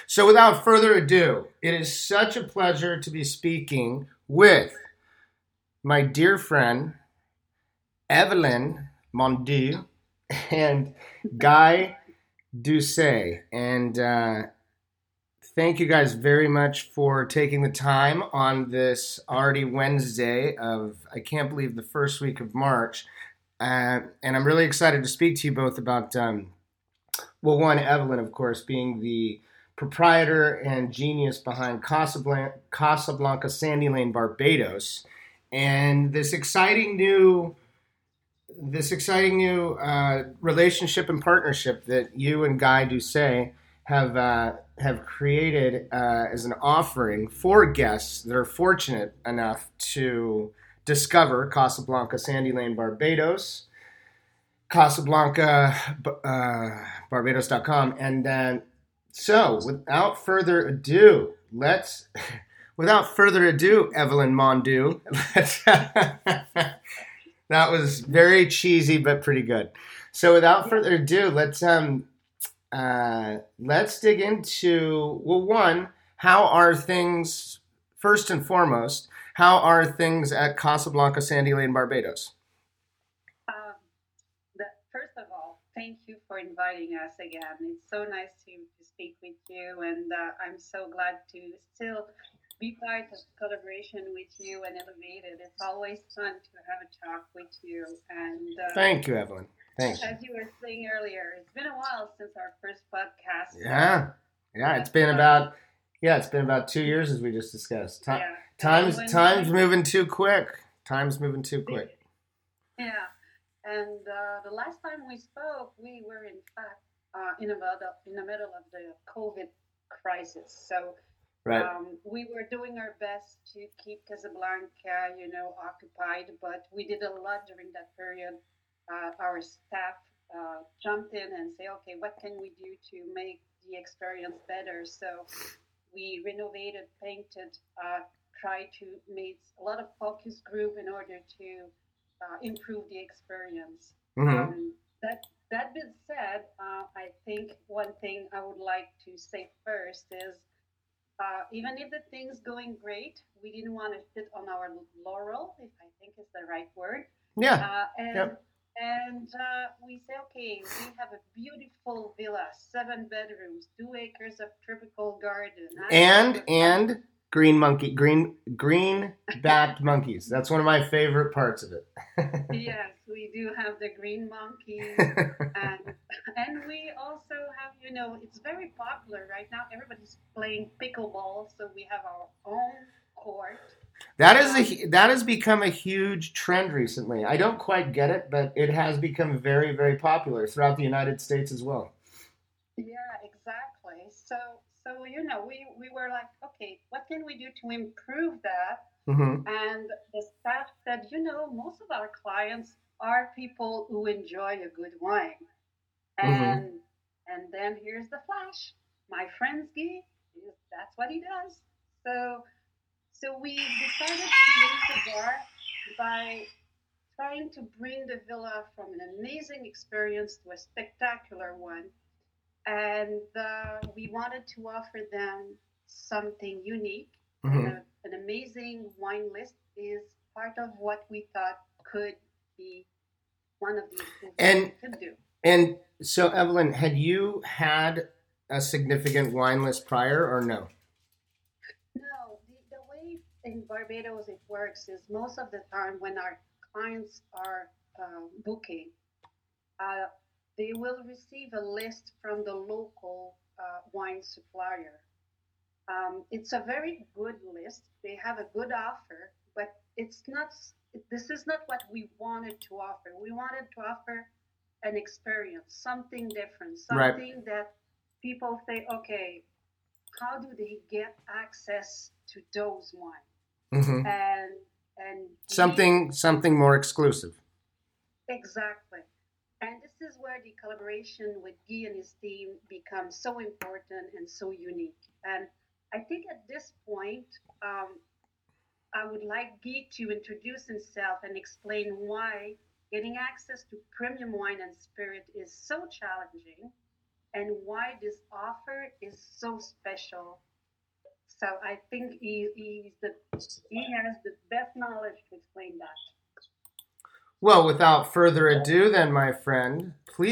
So without further ado, it is such a pleasure to be speaking with my dear friend Evelyn Mondu and Guy Doucet. And thank you guys very much for taking the time on this already Wednesday of, I can't believe, the first week of March. And I'm really excited to speak to you both about, well, one, Evelyn, of course, being the proprietor and genius behind Casablanca Sandy Lane, Barbados, and this exciting new relationship and partnership that you and Guy Doucet have created as an offering for guests that are fortunate enough to discover Casablanca Sandy Lane, Barbados, Casablanca Barbados.com, and then so without further ado, Evelyn Mondu, that was very cheesy but pretty good. So without further ado, let's dig into, well, one, how are things, first and foremost, how are things at Casablanca Sandy Lane, Barbados? First of all, thank you for inviting us again. It's so nice to speak with you, and I'm so glad to still be part of collaboration with you and Elevated. It's always fun to have a talk with you. And Thank you, Evelyn. Thanks. as you were saying earlier, it's been a while since our first podcast. Yeah, it's been about 2 years as we just discussed. Time's moving too quick. Time's moving too quick. Yeah, and the last time we spoke, we were in fact in the middle of the COVID crisis. So Right. we were doing our best to keep Casablanca, occupied, but we did a lot during that period. Our staff jumped in and say, okay, what can we do to make the experience better? So we renovated, painted, tried to make a lot of focus group in order to improve the experience. Mm-hmm. That being said, I think one thing I would like to say first is even if the thing's going great, we didn't want to sit on our laurel, if I think is the right word. Yeah. And Yep. we say, okay, we have a beautiful villa, 7 bedrooms, 2 acres of tropical garden, And green backed monkeys. That's one of my favorite parts of it. yes, we do have the green monkeys, and we also have, it's very popular right now. Everybody's playing pickleball, so we have our own court. That has become a huge trend recently. I don't quite get it, but it has become very, very popular throughout the United States as well. Yeah, exactly. We were like, okay, what can we do to improve that? Mm-hmm. And the staff said, most of our clients are people who enjoy a good wine. Mm-hmm. And then here's the flash. My friend Guy, that's what he does. So we decided to raise the bar by trying to bring the villa from an amazing experience to a spectacular one. And we wanted to offer them something unique. Mm-hmm. And an amazing wine list is part of what we thought could be one of the improvements we could do. And so, Evelyn, had you had a significant wine list prior or no? No, the way in Barbados it works is most of the time when our clients are booking, uh, they will receive a list from the local wine supplier. It's a very good list. They have a good offer, but it's not. This is not what we wanted to offer. We wanted to offer an experience, something different, Right. something that people say, okay, how do they get access to those wines? Mm-hmm. And Something more exclusive. exactly. And this is where the collaboration with Guy and his team becomes so important and so unique. And I think at this point, um, I would like Guy to introduce himself and explain why getting access to premium wine and spirit is so challenging, and why this offer is so special. So I think he has the best knowledge to explain that. Well, without further ado, then, my friend,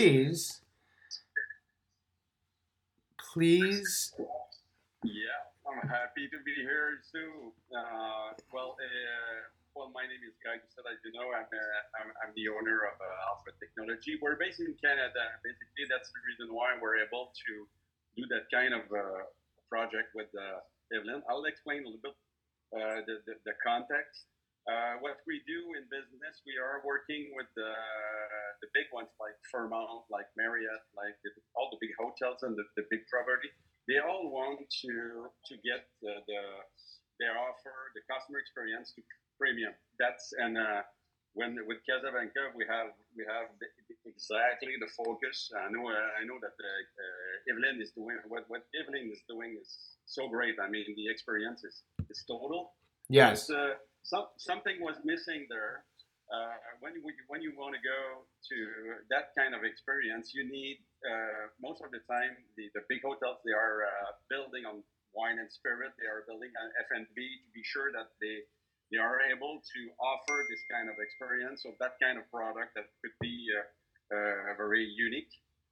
please. Yeah, I'm happy to be here too. Well, my name is Guy Gusset. As you know, I'm the owner of Alpha Technology. We're based in Canada. Basically, that's the reason why we're able to do that kind of project with Evelyn. I'll explain a little bit the context. What we do in business, we are working with the big ones like Fairmont, like Marriott, like all the big hotels and the big property. They all want to get their offer, the customer experience to premium. That's and when with Casablanca we have exactly the focus. I know that Evelyn is doing what Evelyn is doing is so great. I mean the experience is total. But Yes. something was missing there. When you want to go to that kind of experience, you need most of the time the big hotels they are building on wine and spirit. They are building on F&B to be sure that they are able to offer this kind of experience of that kind of product that could be very unique.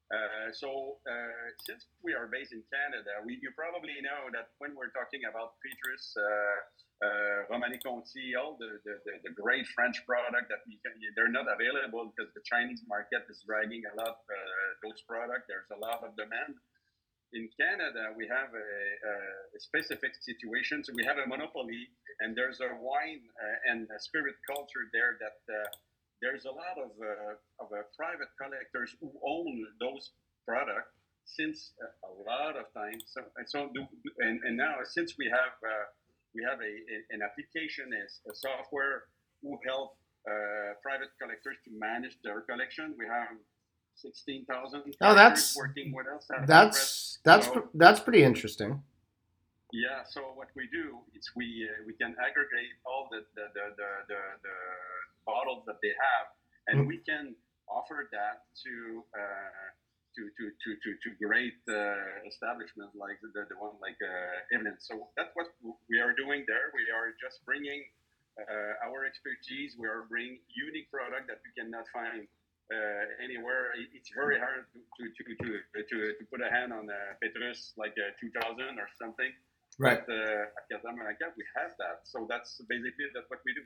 Since we are based in Canada, you probably know that when we're talking about Petrus, Romani Conti, all the great French product that they're not available because the Chinese market is dragging a lot those products. There's a lot of demand. In Canada, we have a specific situation. So we have a monopoly, and there's a wine and a spirit culture there that there's a lot of private collectors who own those products since a lot of time. And now since we have an application as a software who help private collectors to manage their collection. We have 16,000 Oh, collectors working with us. that's pretty interesting. Yeah, so what we do is we can aggregate all the bottles that they have, and we can offer that to great establishments like the one like Evelyn. So that's what we are doing there. We are just bringing our expertise. We are bringing unique product that you cannot find anywhere. It's very hard to put a hand on Petrus like 2000 or something. Right. But at Casablanca, we have that. So that's basically that's what we do.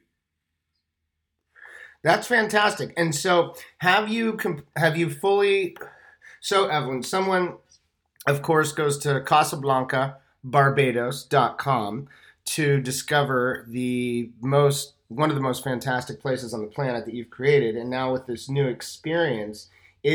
That's fantastic. And so, have you fully? So, Evelyn, someone, of course, goes to CasablancaBarbados.com to discover one of the most fantastic places on the planet that you've created. And now with this new experience,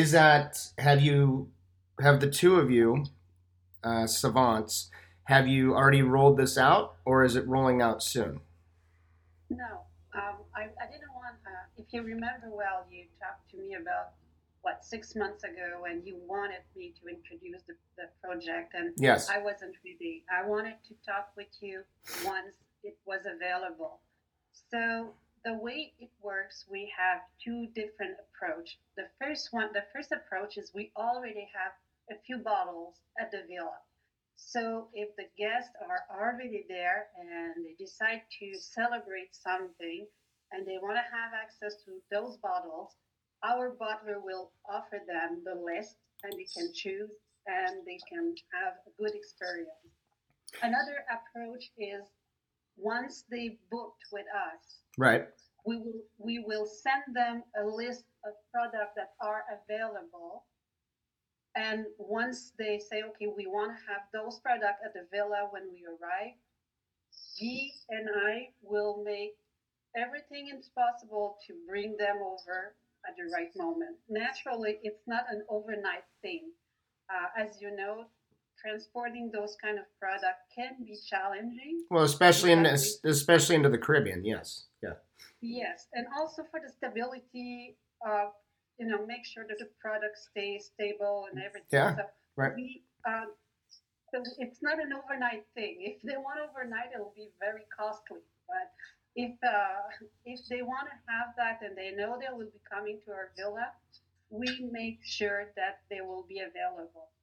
have the two of you savants? Have you already rolled this out, or is it rolling out soon? No, I didn't want. If you remember well, you talked to me about what 6 months ago, and you wanted me to introduce the project, and Yes. I wasn't ready. I wanted to talk with you once it was available. So the way it works, we have two different approach. The first approach is we already have a few bottles at the villa. So if the guests are already there and they decide to celebrate something and they want to have access to those bottles, our butler will offer them the list and they can choose and they can have a good experience. Another approach is once they booked with us, Right. we will send them a list of products that are available. And once they say, okay, we want to have those products at the villa when we arrive, Guy and I will make everything is possible to bring them over at the right moment. Naturally, it's not an overnight thing. As you know, transporting those kind of product can be challenging Well, especially because we especially into the Caribbean. Yes. Yeah. yes, and also for the stability of make sure that the product stays stable and everything. Yeah. So Right. we so it's not an overnight thing. If they want overnight, it'll be very costly. But if they want to have that and they know they will be coming to our villa, we make sure that they will be available.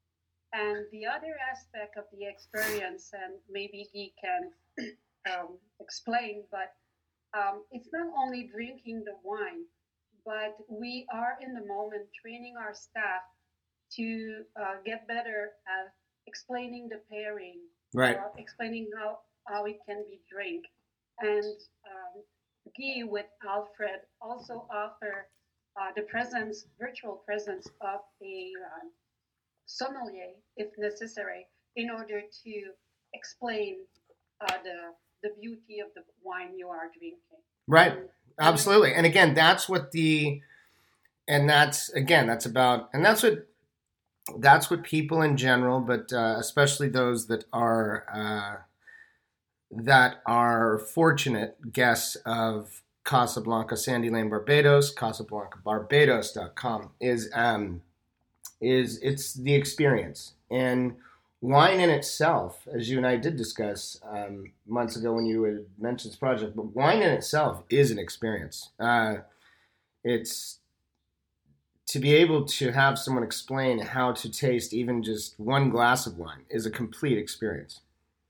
And the other aspect of the experience, and maybe he can explain, but it's not only drinking the wine, but we are in the moment training our staff to get better at explaining the pairing, Right. explaining how it can be drink. And Guy with Alfred also offer the presence, virtual presence of a sommelier if necessary in order to explain the beauty of the wine you are drinking. Right. Absolutely. And again, that's what that's about, and that's what people in general, but especially those that are fortunate guests of Casablanca Sandy Lane Barbados, CasablancaBarbados.com is it's the experience. And wine in itself, as you and I did discuss months ago when you had mentioned this project, but wine in itself is an experience. It's to be able to have someone explain how to taste even just one glass of wine is a complete experience.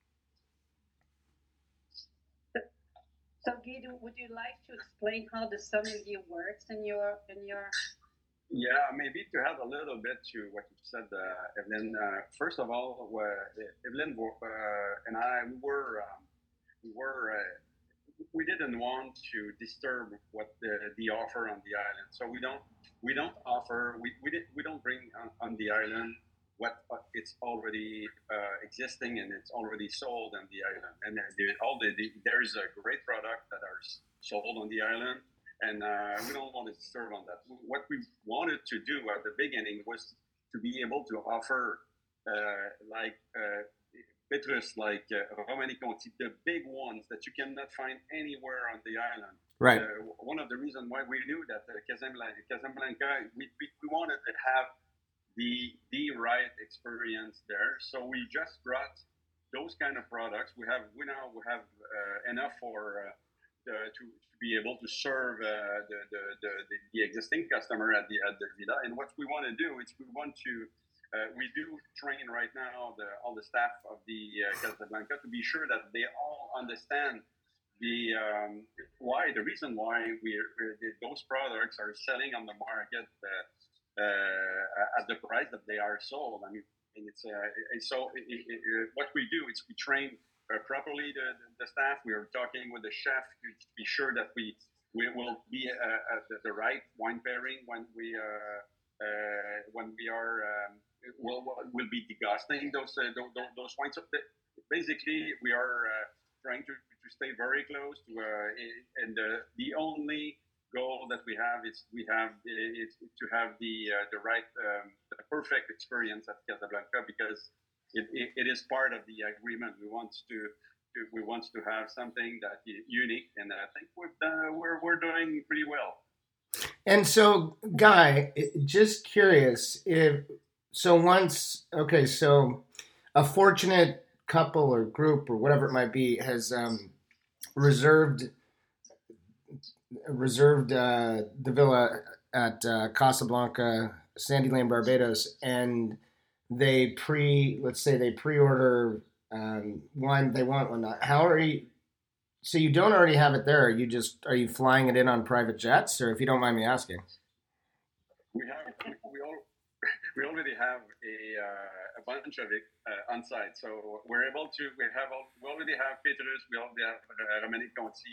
So, Guido, would you like to explain how the sommelier works in your Yeah, maybe to add a little bit to what you said, Evelyn. First of all, Evelyn and I we were we didn't want to disturb what the offer on the island. So we don't offer we don't bring on the island what it's already existing and it's already sold on the island. And there's a great product that are sold on the island, and we don't want to disturb on that. What we wanted to do at the beginning was to be able to offer like Petrus, like Romanée Conti, the big ones that you cannot find anywhere on the island. Right. One of the reasons why we knew that Casablanca, we wanted to have the right experience there. So we just brought those kind of products. We now have enough for to be able to serve the existing customer at the villa. And what we want to do is we do train right now all the staff of the Casablanca to be sure that they all understand the reason why those products are selling on the market at the price that they are sold. I mean, and it's what we do is we train properly the staff. We are talking with the chef to be sure that we will be at the right wine pairing when we are will be degusting those wines. So basically, we are trying to stay very close to, and the only goal that we have is to have the right the perfect experience at Casablanca, because it is part of the agreement. We want to have something that is unique, and I think we're doing pretty well. And so, Guy, just curious so a fortunate couple or group or whatever it might be has reserved the villa at Casablanca, Sandy Lane, Barbados, and they pre-order wine they want, whatnot. How are you? So you don't already have it there. Are you flying it in on private jets, or if you don't mind me asking? We already have a bunch of it on site, so we're able to. We already have Petrus. We already have Romanée Conti,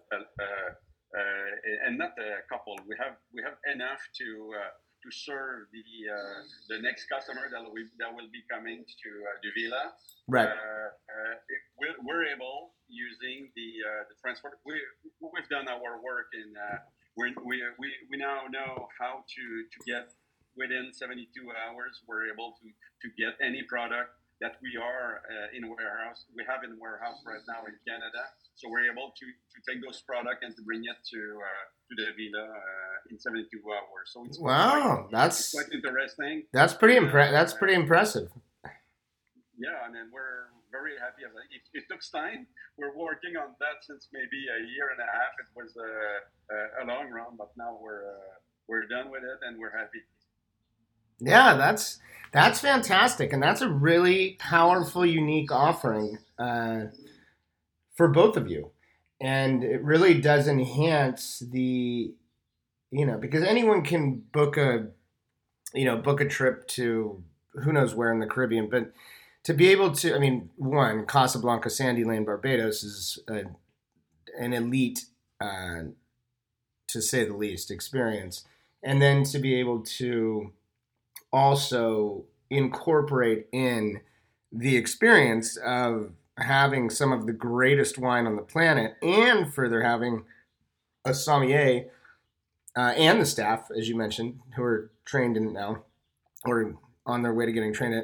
and not a couple. We have enough to serve the next customer that will be coming to the villa. Right. We're able, using the transport. We've done our work in. We now know how to get within 72 hours. We're able to get any product that we are in warehouse. We have in warehouse right now in Canada, so we're able to take those products and to bring it to the villa in 72 hours. So it's that's quite interesting. That's pretty impressive. Yeah, and then we're very happy about it. It took time. We're working on that since maybe a year and a half. It was a long run, but now we're done with it and we're happy. Yeah, that's fantastic, and that's a really powerful, unique offering for both of you, and it really does enhance the because anyone can book a trip to who knows where in the Caribbean, but to be able to, I mean, one, Casablanca, Sandy Lane, Barbados is an elite, uh, to say the least, experience. And then to be able to also incorporate in the experience of having some of the greatest wine on the planet and further having a sommelier and the staff, as you mentioned, who are trained in it now or on their way to getting trained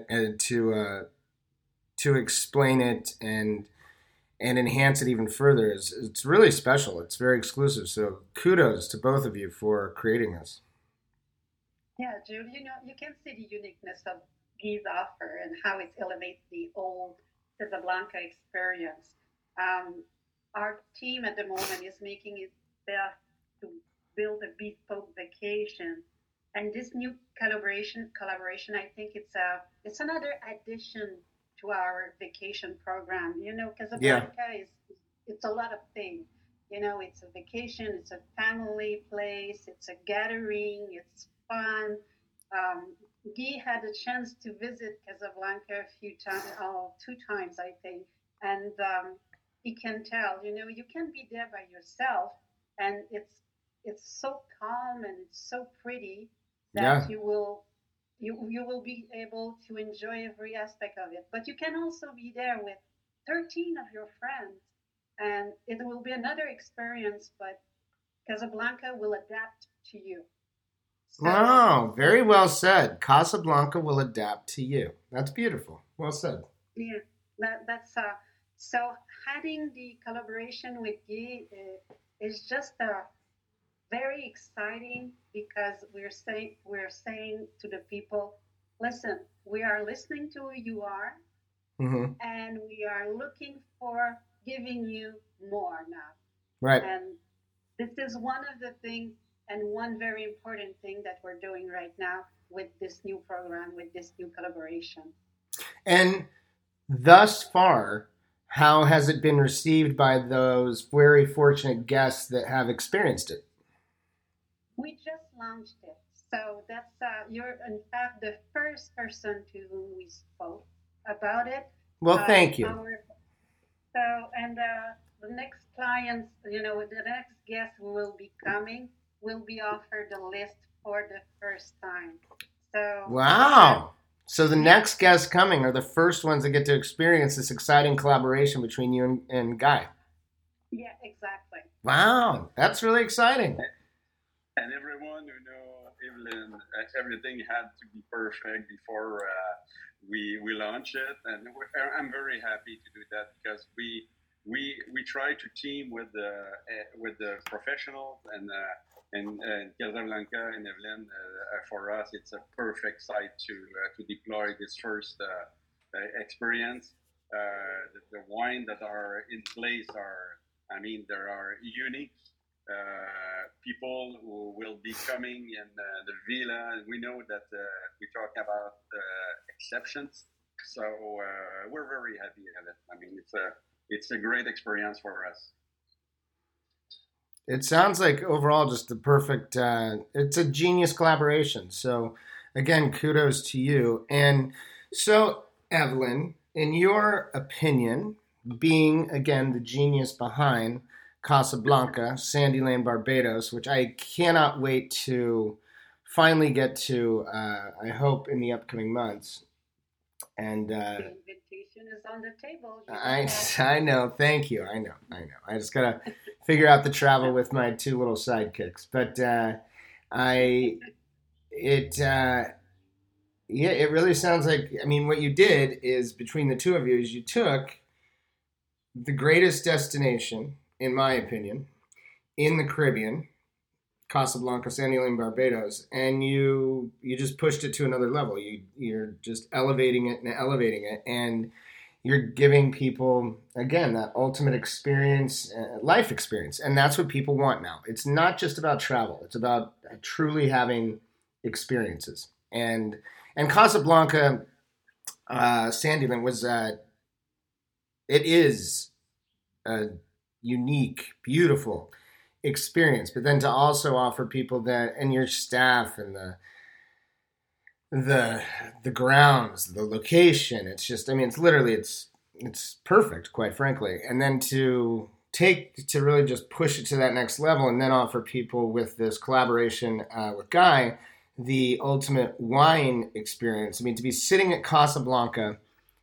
to explain it and enhance it even further is it's really special. It's very exclusive. So kudos to both of you for creating this. Yeah, Jude, you can see the uniqueness of Guy's offer and how it elevates the old Casablanca experience. Um, our team at the moment is making its best to build a bespoke vacation. And this new collaboration, I think it's another addition to our vacation program. Yeah. Casablanca is it's a lot of things. It's a vacation, it's a family place, it's a gathering, it's fun. Um, Guy had a chance to visit Casablanca a few times, oh, two times, I think, and he can tell. You can be there by yourself, and it's so calm and it's so pretty that Yeah. you will be able to enjoy every aspect of it. But you can also be there with 13 of your friends, and it will be another experience. But Casablanca will adapt to you. So Wow. Very well said. Casablanca will adapt to you. That's beautiful. Well said. yeah, that's so having the collaboration with Guy is just very exciting because we're saying to the people, listen, we are listening to who you are, Hmm. and we are looking for giving you more now. Right. And this is one of the things and one very important thing that we're doing right now with this new program, with this new collaboration. And thus far, how has it been received by those very fortunate guests that have experienced it? We just launched it. So you're in fact the first person to whom we spoke about it. Well, thank you. Our So, and the next clients, the next guest who will be coming will be offered the list for the first time. So, Wow. So the yeah, next guests coming are the first ones that get to experience this exciting collaboration between you and Guy. yeah, exactly. Wow. That's really exciting. And everyone who know Evelyn, everything had to be perfect before we launch it, and I'm very happy to do that because we try to team with the professionals and Casablanca and Evelyn. For us, it's a perfect site to deploy this first experience. The wine that are in place are, I mean, there are unique people who will be coming in the villa. And we know that we talk about exceptions, so we're very happy with it. I mean, it's a great experience for us. It sounds like overall just the perfect, it's a genius collaboration. So, again, kudos to you. And so, Evelyn, in your opinion, being again the genius behind Casablanca, Sandy Lane, Barbados, which I cannot wait to finally get to, I hope, in the upcoming months. And The invitation is on the table. You just I, have I to. know. Thank you. I know. I just gotta figure out the travel with my two little sidekicks. But I, it, yeah, it really sounds like. I mean, what you did is between the two of you is you took the greatest destination, in my opinion, in the Caribbean, Casablanca, Sandy Lane, Barbados, and you just pushed it to another level. You're just elevating it, and you're giving people again that ultimate experience, life experience, and that's what people want now. It's not just about travel; it's about truly having experiences. And Casablanca, Sandyland was it is a unique, beautiful experience. But then to also offer people that, and your staff, and the grounds, the location, it's just, I mean, it's literally, it's perfect, quite frankly. And then to really just push it to that next level, and then offer people with this collaboration with Guy the ultimate wine experience. I mean, to be sitting at Casablanca,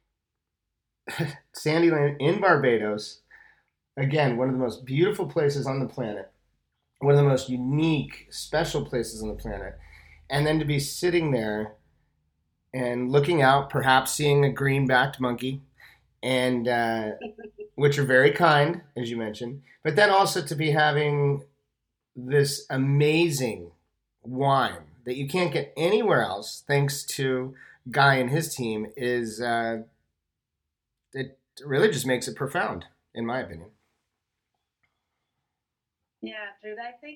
Sandyland in Barbados, again, one of the most beautiful places on the planet, one of the most unique, special places on the planet, and then to be sitting there and looking out, perhaps seeing a green-backed monkey, and which are very kind, as you mentioned, but then also to be having this amazing wine that you can't get anywhere else, thanks to Guy and his team, is it really just makes it profound, in my opinion. Yeah, Jude, I think,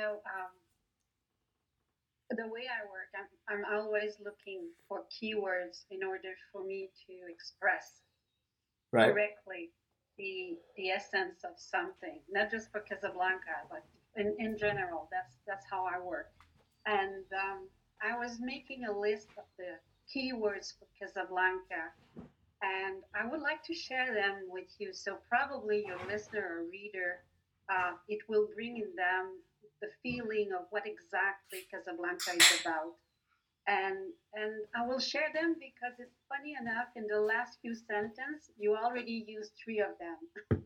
the way I work, I'm always looking for keywords in order for me to express correctly the essence of something, not just for Casablanca, but in general. That's how I work. And I was making a list of the keywords for Casablanca, and I would like to share them with you. So probably your listener or reader, it will bring in them the feeling of what exactly Casablanca is about. And I will share them because it's funny enough, in the last few sentences, you already used 3 of them.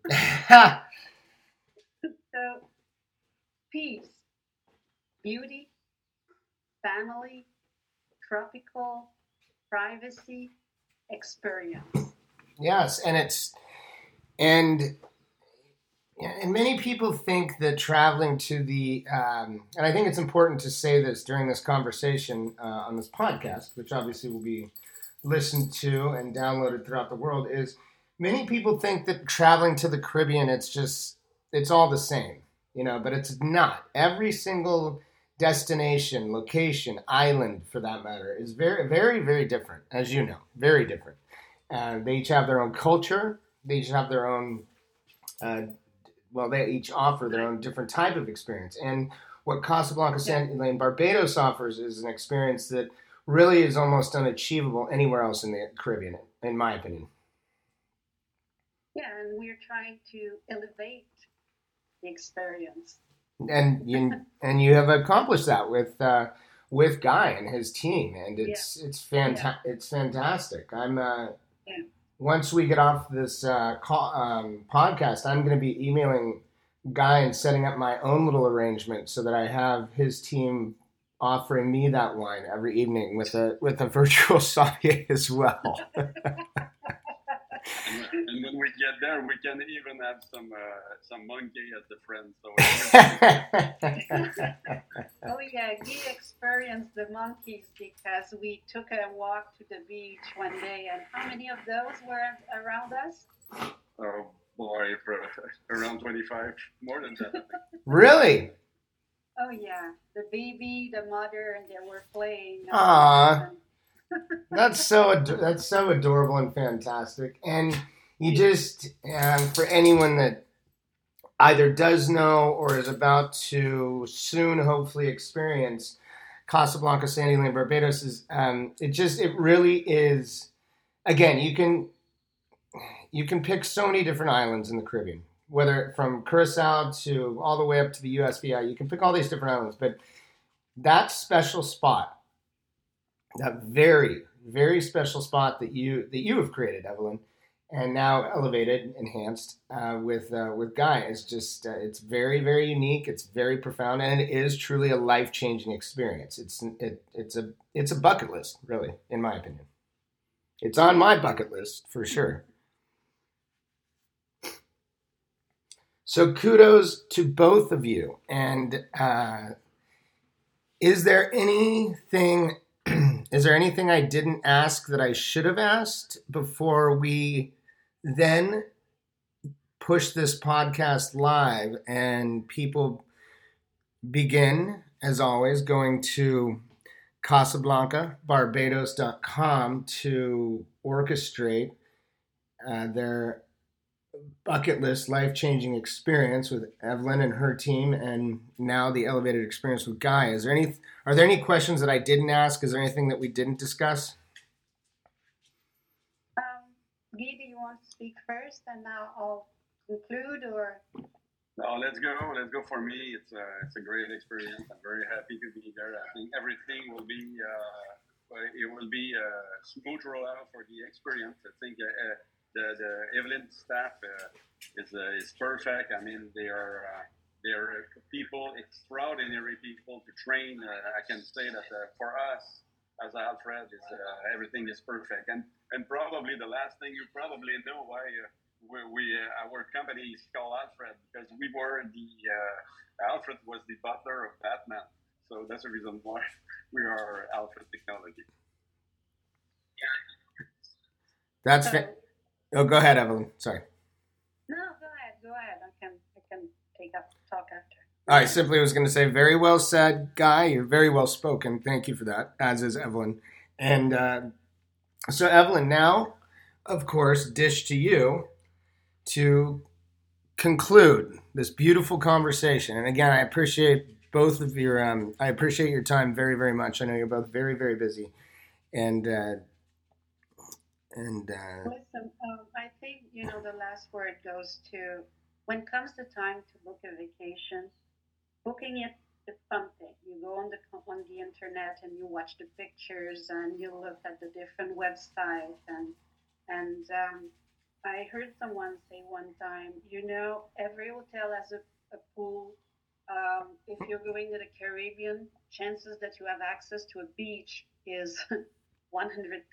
So, peace, beauty, family, tropical, privacy, experience. Yes, and many people think that traveling to the, and I think it's important to say this during this conversation on this podcast, which obviously will be listened to and downloaded throughout the world, is many people think that traveling to the Caribbean, it's all the same, but it's not. Every single destination, location, island, for that matter, is very, very, very different, as you know, very different. They each have their own culture. They each have their own, they each offer their own different type of experience. And what Casablanca Sandyland Barbados offers is an experience that really is almost unachievable anywhere else in the Caribbean, in my opinion. Yeah, and we're trying to elevate the experience. And you have accomplished that with Guy and his team, and it's fantastic. I'm once we get off this podcast, I'm going to be emailing Guy and setting up my own little arrangement so that I have his team offering me that wine every evening with a virtual sommelier as well. And when we get there, we can even have some monkey as a friend. Oh yeah, we experienced the monkeys because we took a walk to the beach one day, and how many of those were around us? Oh boy, around 25, more than that. Really? Oh yeah, the baby, the mother, and they were playing. Aww. That's so adorable and fantastic. And you just, for anyone that either does know or is about to soon hopefully experience Casablanca Sandyland Barbados, is it really is. Again, you can pick so many different islands in the Caribbean, whether from Curacao to all the way up to the USVI. You can pick all these different islands, but that special spot, that very, very special spot that you have created, Evelyn, and now elevated, enhanced with Guy, is just it's very, very unique. It's very profound, and it is truly a life-changing experience. It's a bucket list, really, in my opinion. It's on my bucket list for sure. So kudos to both of you. And is there anything I didn't ask that I should have asked before we then push this podcast live and people begin, as always, going to CasablancaBarbados.com to orchestrate their bucket list life-changing experience with Evelyn and her team, and now the elevated experience with Guy. Are there any questions that I didn't ask? Is there anything that we didn't discuss? Guy, do you want to speak first, and now I'll conclude, or? No, let's go. Let's go. For me, it's a great experience. I'm very happy to be there. I think everything will be a smooth rollout for the experience. I think the Evelyn staff is perfect. I mean, they are people, extraordinary people to train. I can say that for us as Alfred, everything is perfect. And probably the last thing, you probably know why. Our company is called Alfred, because Alfred was the butler of Batman. So that's the reason why we are Alfred Technology. That's Oh, go ahead, Evelyn. Sorry. No, go ahead. I can talk after. I simply was going to say, very well said, Guy. You're very well spoken. Thank you for that, as is Evelyn. And so, Evelyn, now, of course, dish to you to conclude this beautiful conversation. And again, I appreciate both of your I appreciate your time very, very much. I know you're both very, very busy. And listen, I think the last word goes to, when it comes to time to book a vacation, booking it is something. You go on the internet and you watch the pictures and you look at the different websites and I heard someone say one time, every hotel has a pool. If you're going to the Caribbean, chances that you have access to a beach is 100%.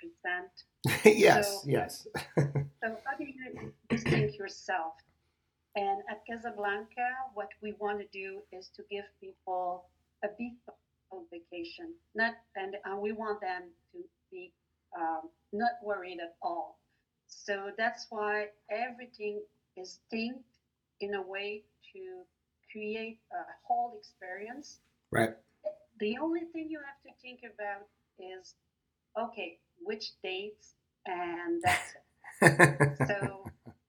Yes. So how do you distinct yourself? And at Casablanca, what we want to do is to give people a peaceful vacation. And we want them to be not worried at all. So that's why everything is synced in a way to create a whole experience. Right. The only thing you have to think about is, okay, which dates, and that's it. So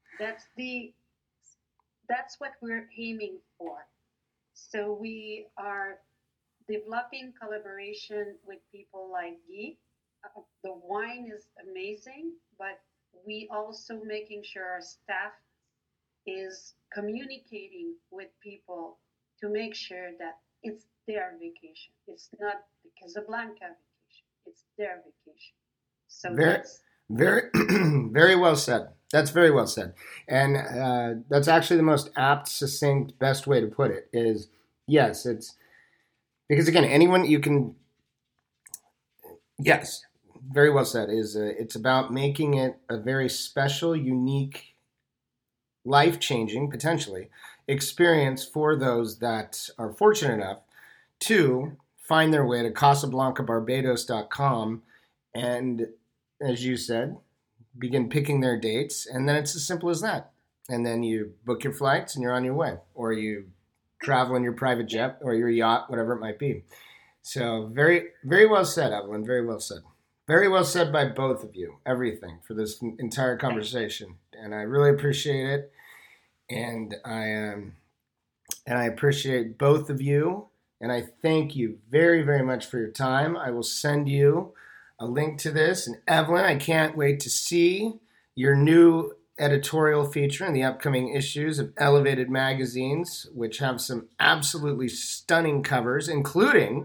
that's what we're aiming for. So we are developing collaboration with people like Guy. The wine is amazing, but we also making sure our staff is communicating with people to make sure that it's their vacation. It's not the Casablanca vacation. It's their vacation. So very, very well said. That's very well said. And that's actually the most apt, succinct, best way to put it is, yes, it's because, again, anyone you can, yes, very well said, is it's about making it a very special, unique, life-changing, potentially, experience for those that are fortunate enough to find their way to CasablancaBarbados.com and, as you said, begin picking their dates, and then it's as simple as that. And then you book your flights and you're on your way, or you travel in your private jet or your yacht, whatever it might be. So very, very well said, Evelyn. Very well said. Very well said by both of you. Everything for this entire conversation, and I really appreciate it. And I appreciate both of you, and I thank you very, very much for your time. I will send you a link to this. And Evelyn, I can't wait to see your new editorial feature in the upcoming issues of Elevated magazines, which have some absolutely stunning covers, including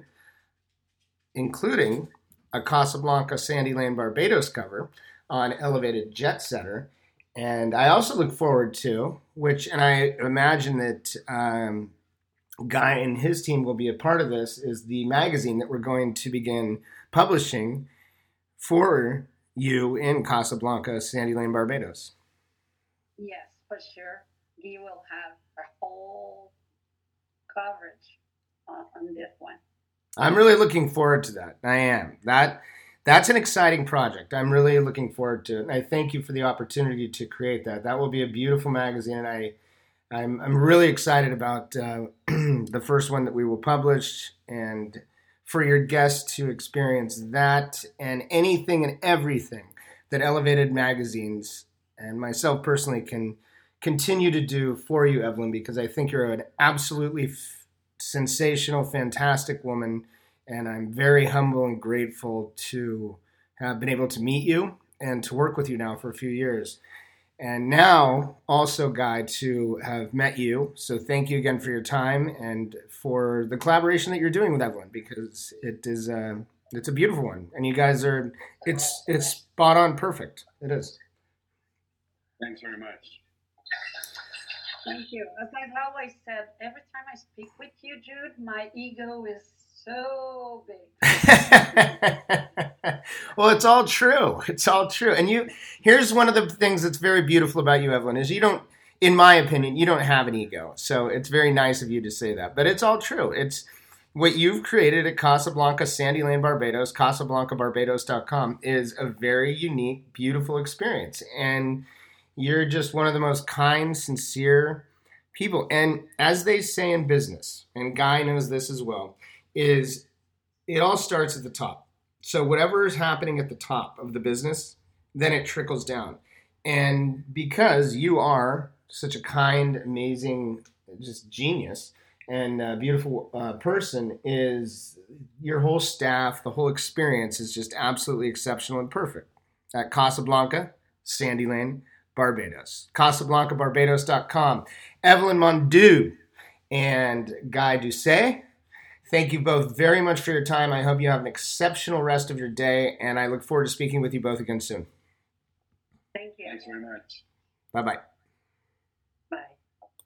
a Casablanca Sandy Lane Barbados cover on Elevated Jet Setter. And I also look forward to, and I imagine that Guy and his team will be a part of this, is the magazine that we're going to begin publishing for you in Casablanca, Sandy Lane, Barbados. Yes, for sure. We will have a whole coverage on this one. I'm really looking forward to that. I am. That's an exciting project. I'm really looking forward to it. And I thank you for the opportunity to create that. That will be a beautiful magazine. And I'm really excited about the first one that we will publish, and for your guests to experience that and anything and everything that Elevated Magazines and myself personally can continue to do for you, Evelyn, because I think you're an absolutely sensational, fantastic woman, and I'm very humble and grateful to have been able to meet you and to work with you now for a few years. And now also, Guy, to have met you. So thank you again for your time and for the collaboration that you're doing with Evelyn, because it's a beautiful one. And you guys are, it's spot on perfect. It is. Thanks very much. Thank you. As I've always said, every time I speak with you, Jude, my ego is so big. Well, it's all true. It's all true. And here's one of the things that's very beautiful about you, Evelyn, is you don't, in my opinion, you don't have an ego. So it's very nice of you to say that. But it's all true. It's what you've created at Casablanca, Sandy Lane, Barbados, CasablancaBarbados.com is a very unique, beautiful experience. And you're just one of the most kind, sincere people. And as they say in business, and Guy knows this as well, is it all starts at the top. So whatever is happening at the top of the business, then it trickles down. And because you are such a kind, amazing, just genius and beautiful person, is your whole staff, the whole experience is just absolutely exceptional and perfect. At Casablanca, Sandy Lane, Barbados. CasablancaBarbados.com. Evelyn Mondu and Guy Doucet, thank you both very much for your time. I hope you have an exceptional rest of your day, and I look forward to speaking with you both again soon. Thank you. Thanks very much. Bye-bye.